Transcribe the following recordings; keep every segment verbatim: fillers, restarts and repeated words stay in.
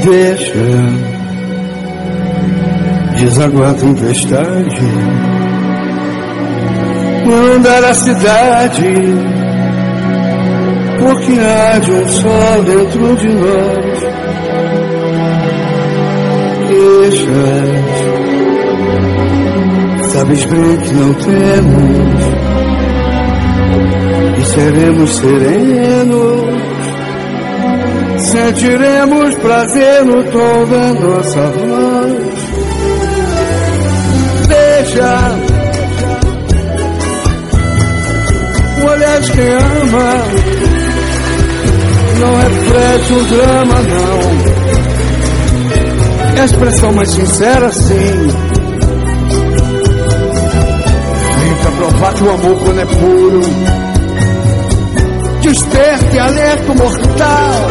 Deixa desaguar a tempestade, andar a cidade, porque há de um sol dentro de nós. Deixa, sabes bem que não temos e seremos serenos. Sentiremos prazer no tom da nossa voz. Deixa o olhar de quem ama, não reflete o drama, não. É a expressão mais sincera, sim. Vem pra provar que o amor, quando é puro, desperta e alerta o mortal.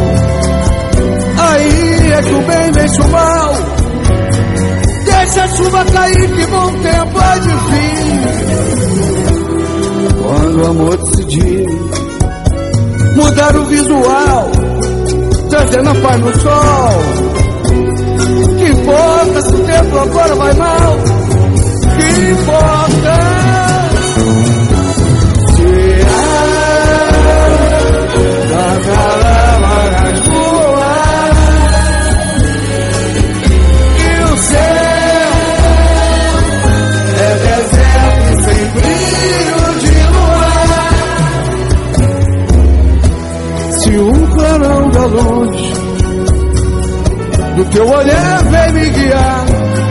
Aí é que o bem vence o mal. Deixa a chuva cair, que bom tempo há de vir. Quando o amor decidir mudar o visual, trazendo a paz no sol. Que importa se o tempo agora vai mal? Que importa se há da calama nas ruas e o céu é deserto sem brilho de luar. Se o clarão da luz do teu olhar vem me guiar,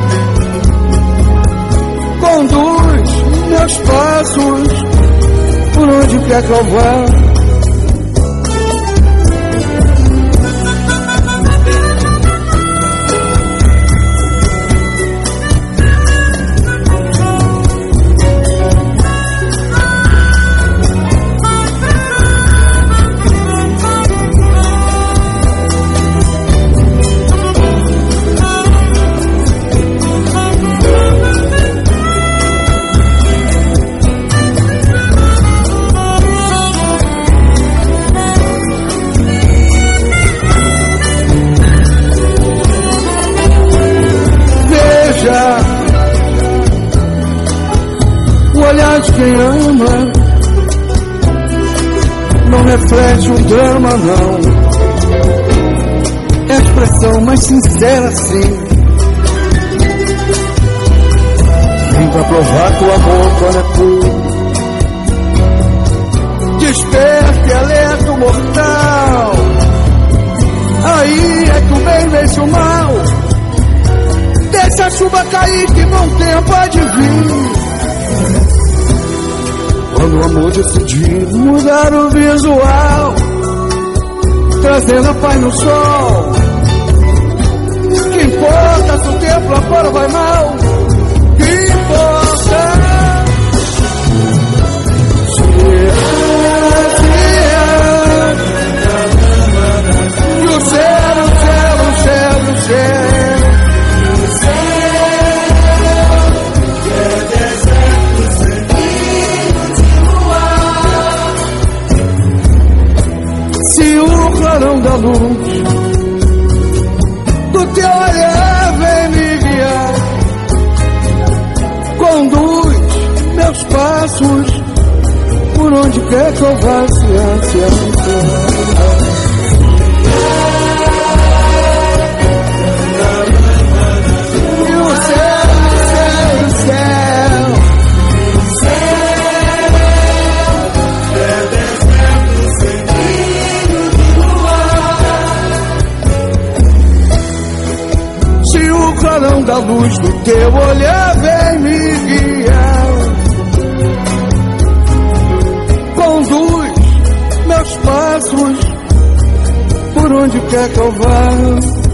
conduz meus passos por onde quer que eu vá. O olhar de quem ama não reflete um drama, não. É a expressão mais sincera, sim. Vem pra provar que o amor, quando é puro, desperta e alerta o mortal. Aí é que o bem vence o mal. Deixa a chuva cair, que bom tempo há de vir. Quando o amor decidir mudar o visual, trazendo a paz no sol. Que importa se o tempo lá fora vai mal? Que importa se há, se há, e o céu, o céu, o céu, o céu. Da luz do teu olhar vem me guiar, conduz meus passos por onde quer que eu vá. Se há, se há, se e o céu, o céu, o céu, o céu é deserto sem brilho de luar. Se o clarão da luz do teu olhar vem me guiar, conduz meus passos por onde quer que eu vá.